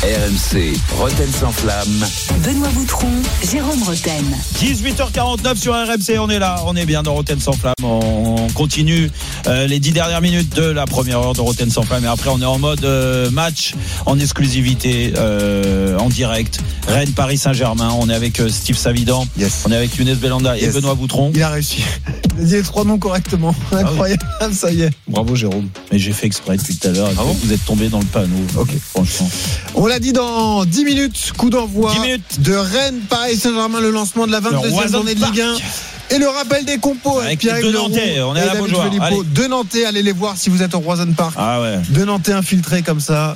RMC, Roten sans flamme. Benoît Boutron, Jérôme Roten. 18h49 sur RMC, on est là, on est bien dans Roten sans flamme. On continue les 10 dernières minutes de la première heure de Roten sans flamme. Et après, on est en mode match en exclusivité, en direct. Rennes, Paris Saint-Germain. On est avec Steve Savidan. Yes. On est avec Younes Belanda et Benoît Boutron. Il a réussi. Il a dit les 3 noms correctement. Incroyable, ça y est. Bravo Jérôme. Mais j'ai fait exprès depuis tout à l'heure. Ah bon, vous êtes tombé dans le panneau. Ok. Franchement. On l'a dit dans 10 minutes. Coup d'envoi 10 minutes. de Rennes, Paris Saint-Germain, le lancement de la 22e journée de Ligue 1. Et le rappel des compos avec Pierre-Yves deux Leroux Nantais, on est et à la David Beaujoire. Filippo. Deux Nantais, allez les voir si vous êtes au Roison Park. Ah ouais. Deux Nantais infiltrés comme ça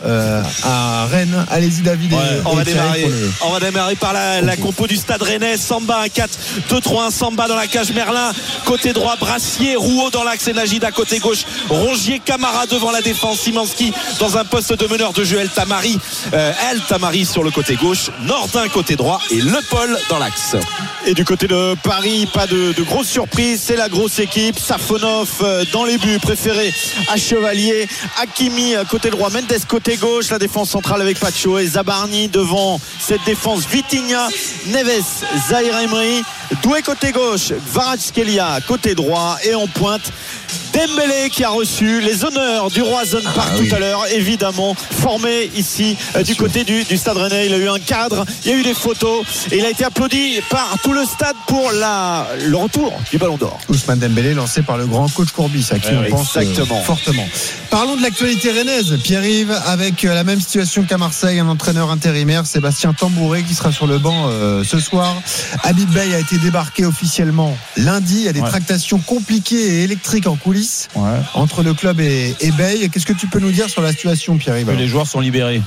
à Rennes. Allez-y David. Ouais, et On va Pierre-Yves démarrer. On va démarrer par la compo du Stade Rennais. Samba 1-4-2-3-1. Samba dans la cage. Merlin côté droit. Brassier, Rouault dans l'axe et Najida côté gauche. Rongier, Camara devant la défense. Simanski dans un poste de meneur de jeu. El Tamari sur le côté gauche. Nordin côté droit et Le Paul dans l'axe. Et du côté de Paris, pas de grosse surprise, c'est la grosse équipe. Safonov dans les buts, préféré à Chevalier. Hakimi côté droit, Mendes côté gauche. La défense centrale avec Pacho et Zabarni devant cette défense. Vitinha, Neves, Zahir Emery. Doué côté gauche, Kvaratskhelia côté droit. Et en pointe, Dembélé qui a reçu les honneurs du Roison Park tout à l'heure, évidemment formé ici du côté du Stade Rennais. Il a eu un cadre, il y a eu des photos et il a été applaudi par tout le stade pour le retour du Ballon d'Or. Ousmane Dembélé lancé par le grand coach Courbis à qui on pense fortement. Parlons de l'actualité rennaise, Pierre-Yves, avec la même situation qu'à Marseille, un entraîneur intérimaire, Sébastien Tambouré, qui sera sur le banc ce soir. Habib Beye a été débarqué officiellement lundi. Il y a des tractations compliquées et électriques en coulisses entre le club et Beye. Qu'est-ce que tu peux nous dire sur la situation, Pierre-Yves? Les joueurs sont libérés.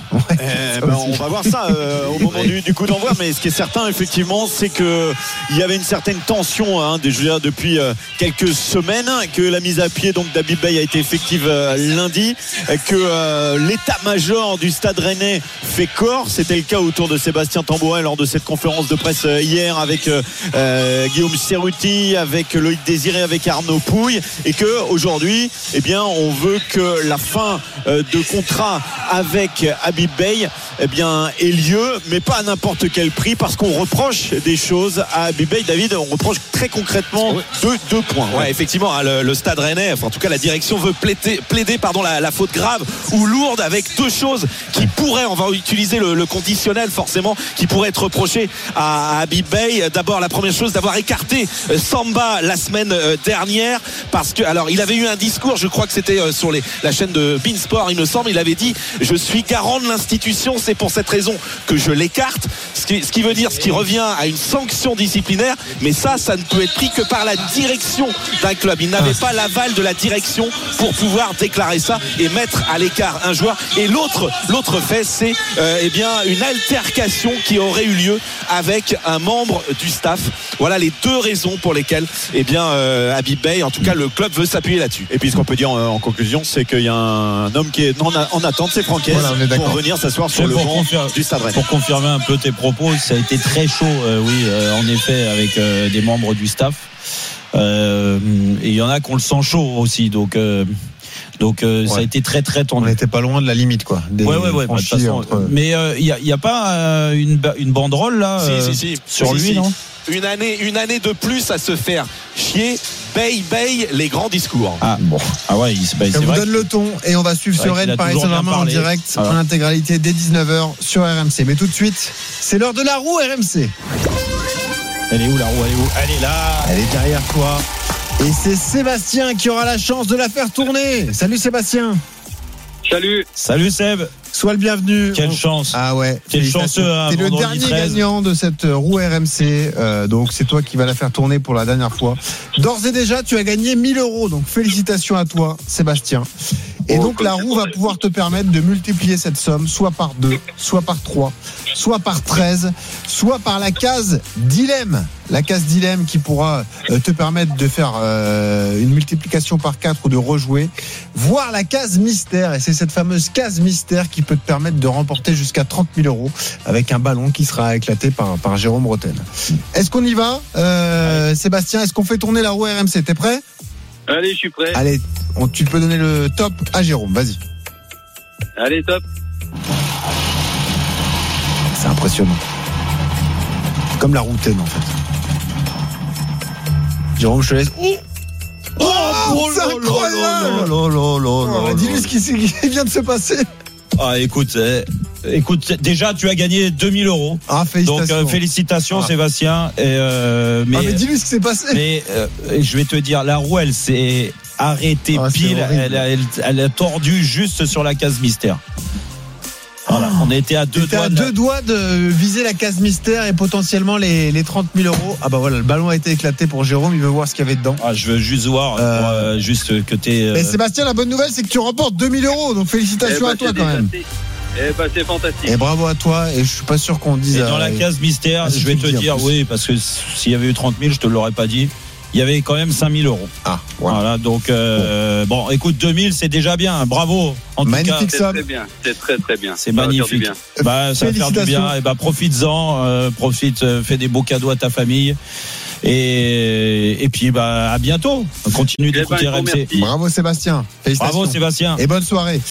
On va voir ça au moment du coup d'envoi, mais ce qui est certain effectivement, c'est qu'il y avait une certaine tension déjà depuis quelques semaines, que la mise à pied donc d'Habib Beye a été effective lundi, que l'état-major du Stade Rennais fait corps. C'était le cas autour de Sébastien Tambouret lors de cette conférence de presse hier avec Guillaume Cerruti, avec Loïc Désiré, avec Arnaud Pouille, et que aujourd'hui, eh bien, on veut que la fin de contrat avec Habib Beye ait lieu, mais pas à n'importe quel prix, parce qu'on reproche des choses à Habib Beye. David, on reproche très concrètement deux points. Ouais, effectivement, le Stade Rennais, en tout cas la direction veut plaider la faute grave ou lourde, avec deux choses qui pourraient, on va utiliser le conditionnel forcément, qui pourraient être reprochées à Habib Beye. D'abord, la première chose, d'avoir écarté Samba la semaine dernière, parce que, alors, il avait eu un discours, je crois que c'était sur la chaîne de Beansport, il me semble, il avait dit: je suis garant de l'institution, c'est pour cette raison que je l'écarte, ce qui veut dire, ce qui revient à une sanction disciplinaire, mais ça ne peut être pris que par la direction d'un club. Il n'avait pas l'aval de la direction pour pouvoir déclarer ça et mettre à l'écart un joueur. Et l'autre fait, c'est une altercation qui aurait eu lieu avec un membre du staff. Voilà les deux raisons pour lesquelles Habib Beye, en tout cas le club, veut s'appuyer là-dessus. Et puis ce qu'on peut dire en conclusion, c'est qu'il y a un homme qui est en attente, c'est Franquès, pour venir s'asseoir sur le banc du Stade Rennais. Pour confirmer un peu tes propos, ça a été très chaud, en effet, avec des membres du staff. Et il y en a qui ont le sang chaud aussi, donc ça a été très très tendu. On n'était pas loin de la limite, quoi. De toute façon, mais il y a pas une banderole là sur lui, non? Une année de plus à se faire chier. Beye, les grands discours. Ah ouais, c'est ça vous vrai. donne le ton, et on va suivre ce Rennes Paris Saint-Germain en direct en intégralité dès 19h sur RMC. Mais tout de suite, c'est l'heure de la roue RMC. Elle est où la roue? Elle est là. Elle est derrière toi. Et c'est Sébastien qui aura la chance de la faire tourner. Salut Sébastien. Salut Seb. Sois le bienvenu. Quelle chance. Ah ouais. Quel chanceux. T'es le dernier gagnant de cette roue RMC. Donc c'est toi qui vas la faire tourner pour la dernière fois. D'ores et déjà, tu as gagné 1 000 €. Donc félicitations à toi, Sébastien. Et donc la roue va pouvoir te permettre de multiplier cette somme, soit par 2, soit par 3, soit par 13, soit par la case dilemme. La case dilemme qui pourra te permettre de faire une multiplication par 4 ou de rejouer, voire la case mystère. Et c'est cette fameuse case mystère qui peut te permettre de remporter jusqu'à 30 000 € avec un ballon qui sera éclaté par Jérôme Roten. Est-ce qu'on y va, Sébastien? Est-ce qu'on fait tourner la roue RMC? T'es prêt? Allez, je suis prêt. Allez, tu peux donner le top à Jérôme, vas-y. Allez, top. Impressionnant. Comme la routaine en fait. Jérôme, je te laisse. C'est incroyable. Dis-lui ce qui vient de se passer. Ah, écoute, déjà tu as gagné 2000 €. Ah, félicitations. Donc félicitations Sébastien. Mais dis-lui ce qui s'est passé. Mais je vais te dire, la roue elle s'est arrêtée pile, elle a tordu juste sur la case mystère. Voilà, on était à deux doigts de viser la case mystère et potentiellement les 30 000 €. Ah bah voilà, le ballon a été éclaté pour Jérôme, il veut voir ce qu'il y avait dedans. Ah, je veux juste voir, juste que t'es. Mais Sébastien, la bonne nouvelle, c'est que tu remportes 2000 €, donc félicitations à toi quand même. C'est fantastique. Et bravo à toi, et je suis pas sûr qu'on dise. Et dans la case mystère, je vais te dire, oui, parce que s'il y avait eu 30 000, je te l'aurais pas dit. Il y avait quand même 5 000 €. Ah, voilà. Donc, bon, écoute, 2000, c'est déjà bien. Bravo. En magnifique tout somme. C'est très bien. C'est magnifique. Ça va faire du bien. Et profites-en. Fais des beaux cadeaux à ta famille. Et puis, à bientôt. Continue d'écouter RMC. Bravo Sébastien. Félicitations. Bravo Sébastien. Et bonne soirée.